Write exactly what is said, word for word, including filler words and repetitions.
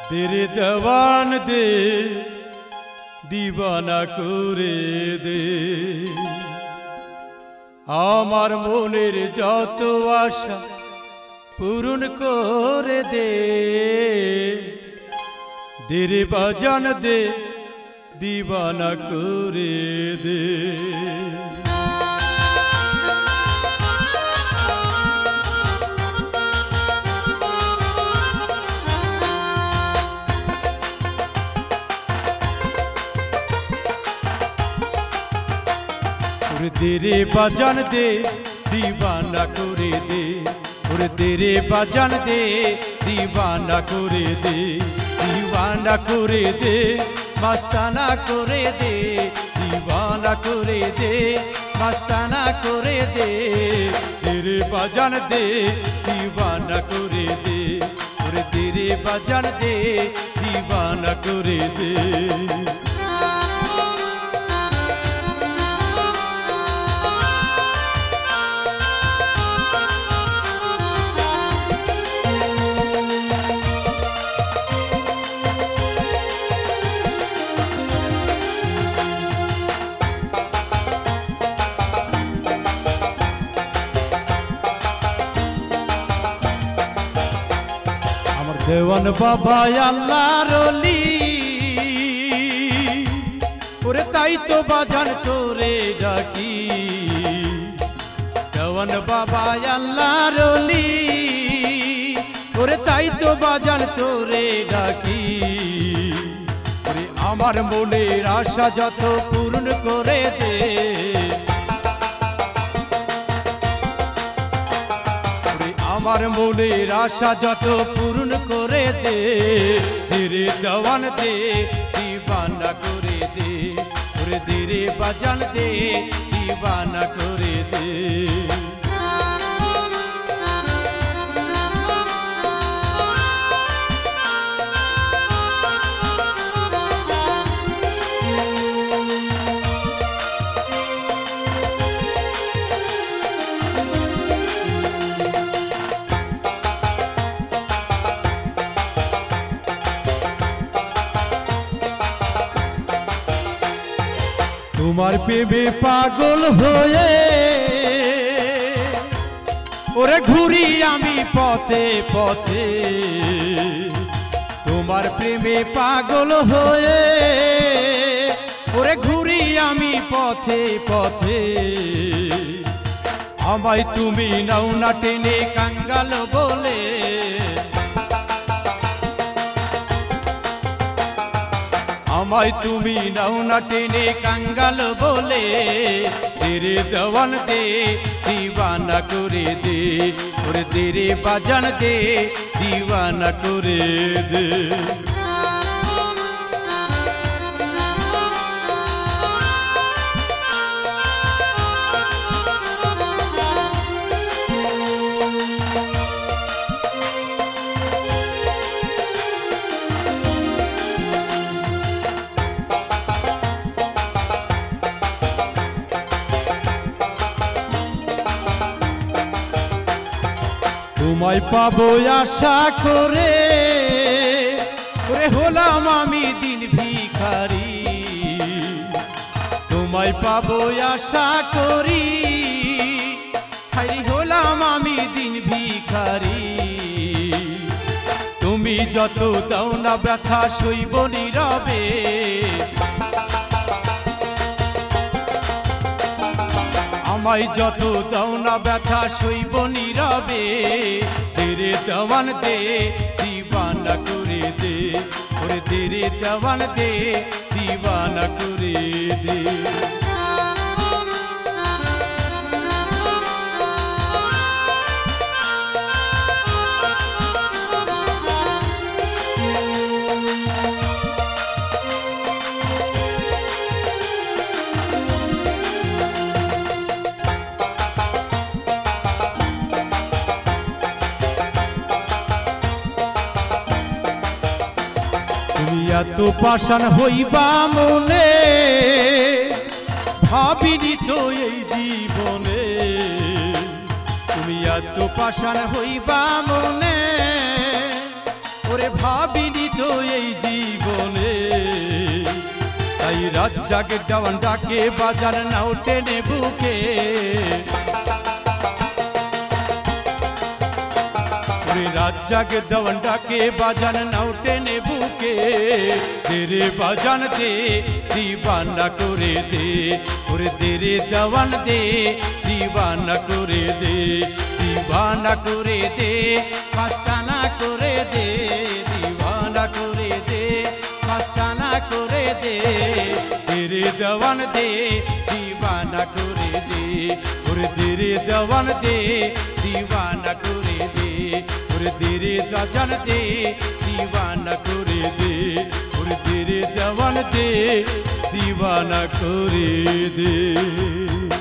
तेरे दवान दे दीवाना करे दे आमार मोनेर যত आशा पूर्ण करे दे तेरे बाजान दे दीवाना करे दे तेरे बाजान दे दीवाना करे दे और तेरे बाजान दे दीवाना करे दे दीवाना करे दे मस्ताना करे दे दीवाना करे दे मस्ताना करे दे तेरे बाजान दे दीवाना करे दे और तेरे बाजान दे दीवाना करे दे देवान बाबा आल्लाहर ओली ओरे ताई तो बाजान तोरे डाकी देवान बाबा आल्लाहर ओली ओरे ताई तो बाजान तोरे डाकी ओरे आमार मोनेर आशा যত পূরণ করে দে আমার মনের আশা যত পূরণ করে দে তেরে দেওয়ান দে দিবানা করে দে ওরে তেরে বাজান দে দিবানা করে দে তোমার প্রেমে পাগল হয়ে ওরে ঘুরি আমি পথে পথে তোমার প্রেমে পাগল হয়ে ওরে ঘুরি আমি পথে পথে আমায় তুমি নাও না টেনে কাঙ্গাল বলে আমায় তুমি নাও না টেনে কাঙ্গাল বলে তেরে দেওয়ান দে দিওয়ানা করে দে ওরে তেরে বাজান দে দিওয়ানা করে দে তোমায় পাবো আশা করে ওরে হলাম আমি দিন ভিখারি তোমায় পাবো আশা করি হাই হলাম আমি দিন ভিখারি তুমি যত দাও না ব্যথা সইব নীরবে আমায় যত দাও না ব্যথা সইব নীরবে তেরে দেওয়ান দে দিওয়ানা করে দে ওরে তেরে দেওয়ান দে দিওয়ানা করে দে এত পাষাণ হইবা মনে ভাবিনি তো এই জীবনে তুমি এত পাষাণ হইবা মনে ওরে ভাবিনি তো রাজ্জাক দেওয়ান ডাকে বাজান নাও টেনে বুকে রাজ্জাক দেওয়ান ডাকে বাজান নাও টেনে বুকে তেরে বাজান দে দিবানা করে দে ওরে তেরে দেওয়ান দে দিবানা করে দে দিবানা করে দে মাস্তানা করে দে দিবানা করে দে মাস্তানা করে দে তেরে দেওয়ান দে দিবানা করে দে ওরে তেরে দেওয়ান দে দিবানা করে দে ওরে তেরে দাজান দে দিবানা করে দে ওরে তেরে দেওয়ান দে দিবানা করে দে।